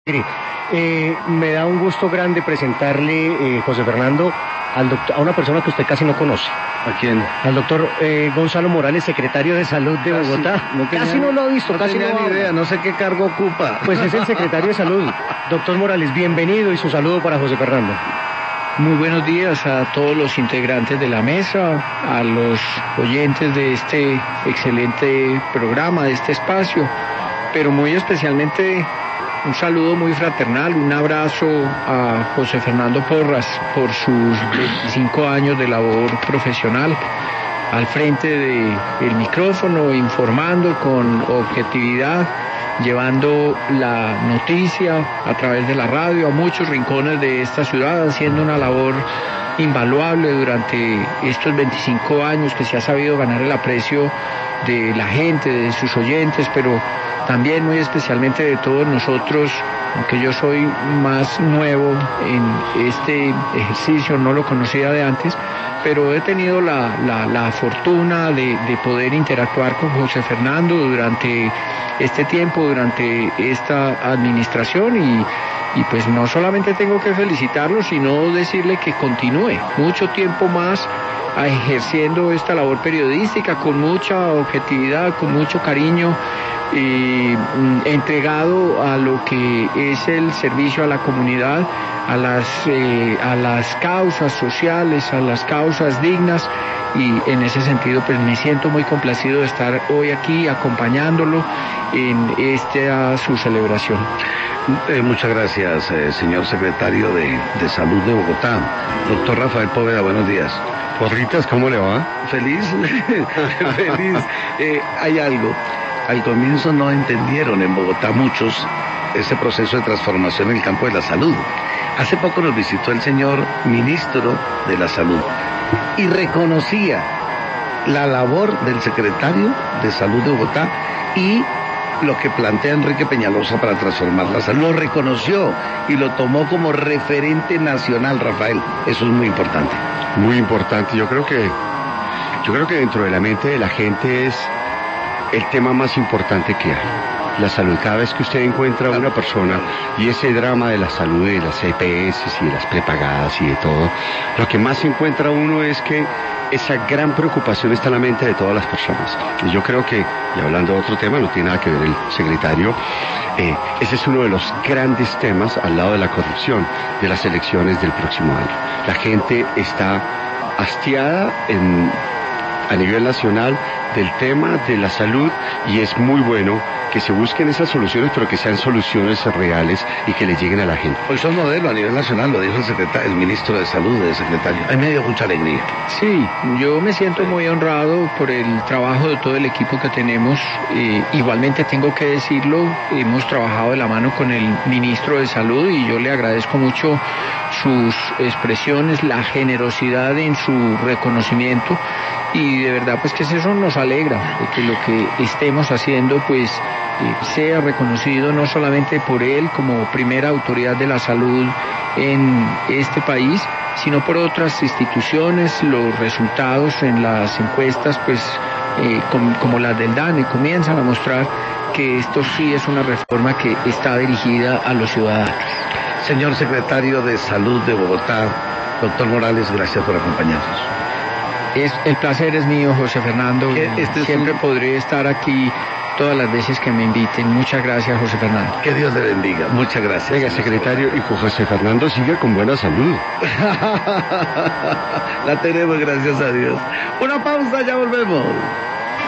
Mire, me da un gusto grande presentarle, José Fernando, a una persona que usted casi no conoce. ¿A quién? Al doctor Gonzalo Morales, secretario de Salud de Bogotá. Casi no lo ha visto, no casi tenía no ni idea, no sé qué cargo ocupa. Pues es el secretario de Salud. Doctor Morales, bienvenido y su saludo para José Fernando. Muy buenos días a todos los integrantes de la mesa, a los oyentes de este excelente programa, de este espacio, pero muy especialmente un saludo muy fraternal, un abrazo a José Fernando Porras por sus 25 años de labor profesional al frente del micrófono, informando con objetividad, llevando la noticia a través de la radio a muchos rincones de esta ciudad, haciendo una labor invaluable durante estos 25 años que se ha sabido ganar el aprecio de la gente, de sus oyentes, pero también muy especialmente de todos nosotros, aunque yo soy más nuevo en este ejercicio, no lo conocía de antes, pero he tenido la fortuna de poder interactuar con José Fernando durante este tiempo, durante esta administración y pues no solamente tengo que felicitarlo, sino decirle que continúe mucho tiempo más ejerciendo esta labor periodística con mucha objetividad, con mucho cariño, entregado a lo que es el servicio a la comunidad, a las causas sociales, a las causas dignas, y en ese sentido pues me siento muy complacido de estar hoy aquí acompañándolo en esta su celebración. Muchas gracias, señor secretario de Salud de Bogotá. Doctor Rafael Poveda, buenos días. Porritas, ¿cómo le va? Feliz, feliz. Hay algo. Al comienzo no entendieron en Bogotá muchos ese proceso de transformación en el campo de la salud. Hace poco nos visitó el señor ministro de la Salud y reconocía la labor del secretario de Salud de Bogotá y lo que plantea Enrique Peñalosa para transformar la salud. Lo reconoció y lo tomó como referente nacional, Rafael. Eso es muy importante. Muy importante. Yo creo que dentro de la mente de la gente es el tema más importante que hay. La salud. Cada vez que usted encuentra a una persona y ese drama de la salud, de las EPS y de las prepagadas y de todo, lo que más encuentra uno es que esa gran preocupación está en la mente de todas las personas. Y yo creo que, y hablando de otro tema, no tiene nada que ver el secretario, ese es uno de los grandes temas al lado de la corrupción de las elecciones del próximo año. La gente está hastiada a nivel nacional del tema de la salud y es muy bueno que se busquen esas soluciones, pero que sean soluciones reales y que le lleguen a la gente. Hoy son modelo a nivel nacional, lo dijo el ministro de Salud, el secretario. A mí me dio mucha alegría. Sí, yo me siento muy honrado por el trabajo de todo el equipo que tenemos. Igualmente tengo que decirlo, hemos trabajado de la mano con el ministro de Salud y yo le agradezco mucho sus expresiones, la generosidad en su reconocimiento. Y de verdad pues que eso nos alegra, de que lo que estemos haciendo pues sea reconocido no solamente por él como primera autoridad de la salud en este país, sino por otras instituciones. Los resultados en las encuestas pues como las del DANE comienzan a mostrar que esto sí es una reforma que está dirigida a los ciudadanos. Señor secretario de Salud de Bogotá, doctor Morales, gracias por acompañarnos. El placer es mío, José Fernando. Siempre podré estar aquí todas las veces que me inviten. Muchas gracias, José Fernando. Que Dios le bendiga. Muchas gracias. Venga, secretario, y José Fernando sigue con buena salud. La tenemos, gracias a Dios. Una pausa, ya volvemos.